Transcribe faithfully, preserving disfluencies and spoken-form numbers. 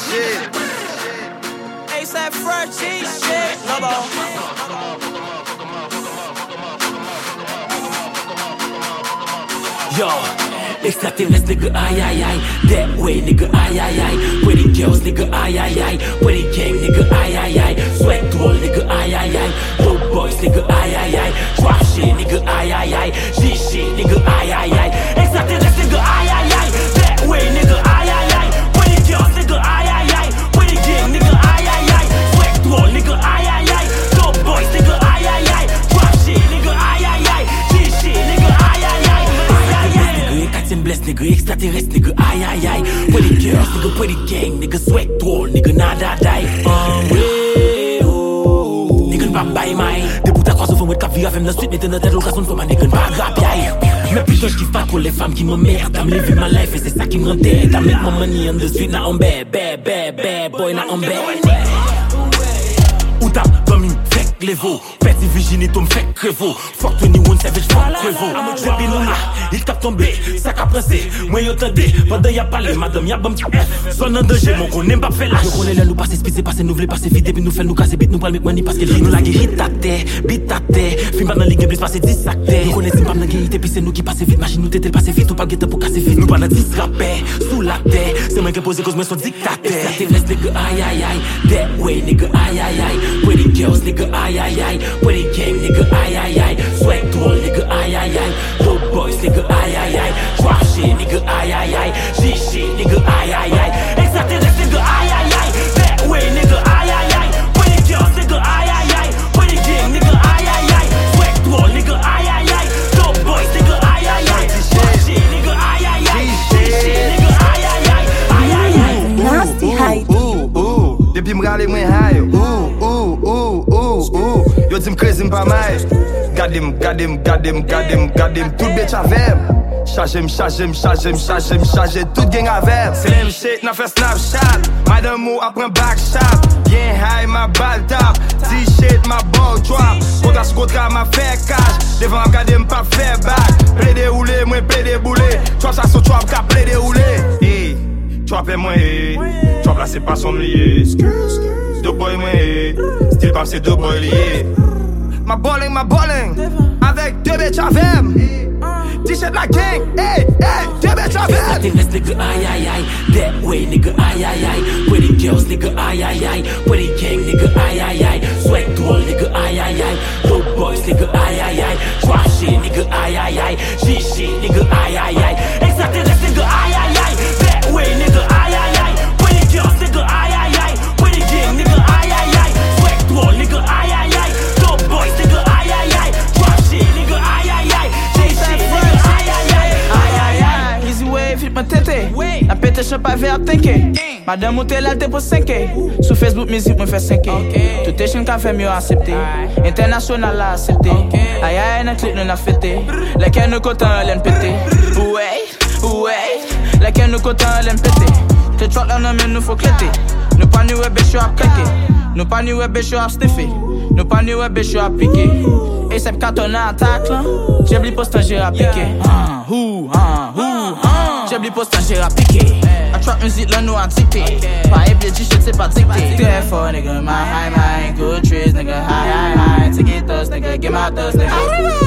shit. A$AP Fergie shit. Lobo. Yo, extraterrestre nigga, aye aye aye. That way nigga, aye aye aye. Pretty girls nigga, aye aye aye. Pretty gang nigga, aye aye aye. Sweat roll nigga, aye aye aye. Dope boys nigga, aye aye aye. Drop shit nigga, aye aye aye. G shit nigga, aye aye aye. Extraterrestre nigga, aye aye aye. That way nigga, aye aye aye. Pretty girls nigga, aye aye aye. Pretty gang nigga, aye aye aye. Sweat roll nigga, aye aye aye. Dope boys nigga, aye aye aye. Drop shit nigga, aye aye aye. G shit nigga, aye aye aye. Katim bless nigga, extraterrestre nigga, aïe aïe aïe. Pretty girls nigga, pretty gang nigga, sweat troll nigga, nada die. Um, way, oh. Nigga n'pa bay may. Des bouts à croix au fond, ouais, cap vie avec la suite, mettez notre tête l'occasion de faire ma nigga n'pa grap yaï. Mais putain, j'kiffe pas trop les femmes qui m'emmerdent. I'm living my life et c'est ça qui me rend dead. I make my money on the street, now I'm bad, bad, bad, bad boy, now I'm bad. Ou t'as comme une fake levo. Petit Virginie, toi m'fait crevo. Fuck vingt-et-un Savage, fuck crevo. Baby Luna, il tape tombé, ça qu'a pressé. Moi yo tendé, pendant y'a parlé, madame y'a bon petit F. Son en danger, mon qu'on n'aime pas faire là. Yo qu'on est là, nous passer speed, c'est passer, nous voulons passer vite. Et puis nous fait nous casser bite, nous parle make money parce qu'elle nous la guérit ta terre, bite ta terre. Film pas dans ligue, blitz passer dix acteurs. Nous connaissons pas dans guérité, puis c'est nous qui passe vite. Machine nous t'étais passé vite, ou pas guetter pour casser vite. Nous pas dans dix rappeurs, sous la terre. C'est moi qui pose cause, moi son dictateur. Extraterrestre nigga, aïe aïe aïe. That way nigga, aïe aïe aïe. Pretty girls nigga, aïe aïe aïe. Pretty gang nigga, aïe aïe aïe. Sweat roll nigga, aïe aïe aïe. Dope boys nigga, aïe aïe aïe. Drop shit nigga, aïe aïe aïe. G shit nigga, aïe aïe aïe. Extraterrestre nigga, aïe aïe aïe. That way nigga, aïe aïe aïe. Pretty girls nigga, aïe aïe aïe. Pretty gang nigga, aïe aïe aïe. Sweat roll nigga, aïe aïe aïe. Dope boys nigga, aïe aïe aïe. Drop shit nigga, aïe aïe aïe. G shit nigga, aïe aïe aïe. Aïe aïe aïe. Nasty hype. Ooh, ooh, depuis m'rale mwen high. Ooh, ooh, ooh, ooh, ooh. Yo dis m'crazy m'pa may. Gadim, gadim, gadim, gadim, gadim. Tout bitch avem. Chargé, m'chargé, m'chargé, m'chargé, m'chargé. Tout gang avem. Slim shit, n'a fait Snapchat. Madame mou apprend backshot. Bien high, ma balle tap. T-shit, ma ball drop. Kontra sou kontra, ma fait cash. Devant m'gade m'pa fait back. Plaide roulé, moi plaide boulé. Trap ça son trap, ka plaide roulé. Hey, trap est moi, hey. Trap là c'est pas son lié. Deux boys moi, hey. Style pam c'est deux boys liés. Ma bowling, ma bowling. Avec deux bitches avec. T-shirt la gang, hey, hey, deux bitches avec. Extraterrestre nigga, aïe aïe aïe. That way nigga, aïe aïe aïe. Pretty girls nigga, aïe aïe aïe. Pretty gang nigga, aïe aïe aïe. Sweat roll nigga, aïe aïe aïe. Dope boys nigga, aïe aïe aïe. Drop shit nigga, aïe aïe aïe. G shit nigga, aïe aïe aïe. Extraterrestre nigga, aïe aïe aïe. That way nigga, aïe aïe aïe. Pretty girls nigga, aïe aïe aïe. Pretty gang nigga, aïe aïe aïe. Sweat roll nigga, aïe aïe aïe. Dope boys nigga, aïe aïe aïe. Drop shit nigga, aïe aïe aïe. G shit nigga, aïe aïe aïe. Aïe aïe aïe. Easy wave, hit ma tête. La pété je pas vers thinker. Madame monte là t'es pour cinq K. Sur Facebook musique moi fait cinq K. Tout est chaîne qu'a fait mieux accepter. International là accepté. Aïe aïe n'a clip nous n'a fêté. Laquelle nous content l'aime pété. Ouais, ouais. Laquelle nous content l'aime pété. T'es trop là non mais nous faut cléter. Nous pas ni ouais bécho à claquer. Nous pas ni ouais bécho à sniffer. Nous pas ni ouais bécho à piquer. Et c'est quand on a attaque là. J'ai oublié poster j'ai à piquer. Ah, hou, ah, hou, ah. J'ai oublié poster j'ai à piquer. I trap musique là nous a dicté. Pas éblié t-shirt c'est pas dicté. Très fort nigga, my high, my good trees nigga, high, high, high. Take it dust nigga, get my dust nigga.